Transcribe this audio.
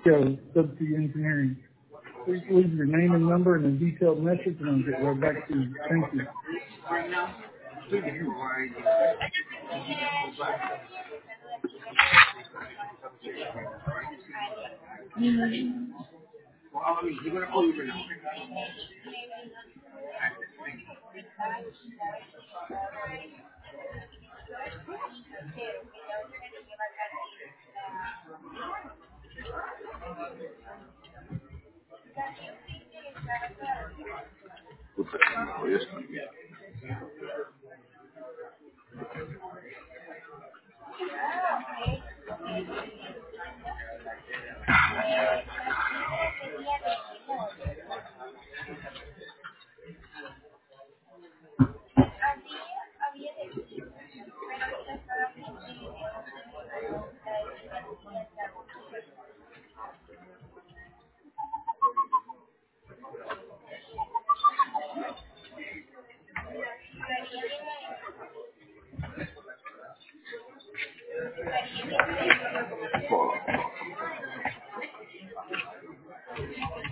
Joe, Subsea Engineering. Please leave your name and number and a detailed message, and I'll get right back to you. Thank you. Puta que me jodió esta mierda. Joder.